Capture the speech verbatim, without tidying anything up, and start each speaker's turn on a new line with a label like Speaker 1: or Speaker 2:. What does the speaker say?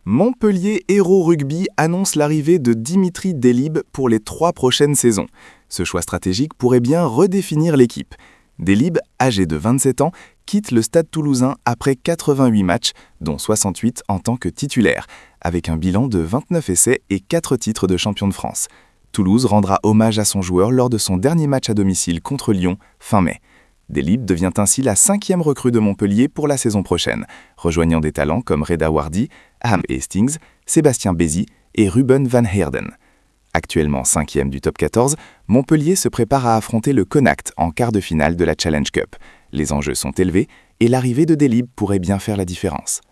Speaker 1: Montpellier Hérault Rugby annonce l'arrivée de Dimitri Delib pour les trois prochaines saisons. Ce choix stratégique pourrait bien redéfinir l'équipe. Delib, âgé de vingt-sept ans, quitte le Stade Toulousain après quatre-vingt-huit matchs, dont soixante-huit en tant que titulaire, avec un bilan de vingt-neuf essais et quatre titres de champion de France. Toulouse rendra hommage à son joueur lors de son dernier match à domicile contre Lyon, fin mai. Delib devient ainsi la cinquième recrue de Montpellier pour la saison prochaine, rejoignant des talents comme Reda Wardy, Aham Hastings, Sébastien Bézi et Ruben Van Heerden. Actuellement cinquième du top quatorze, Montpellier se prépare à affronter le Connacht en quart de finale de la Challenge Cup. Les enjeux sont élevés et l'arrivée de Delib pourrait bien faire la différence.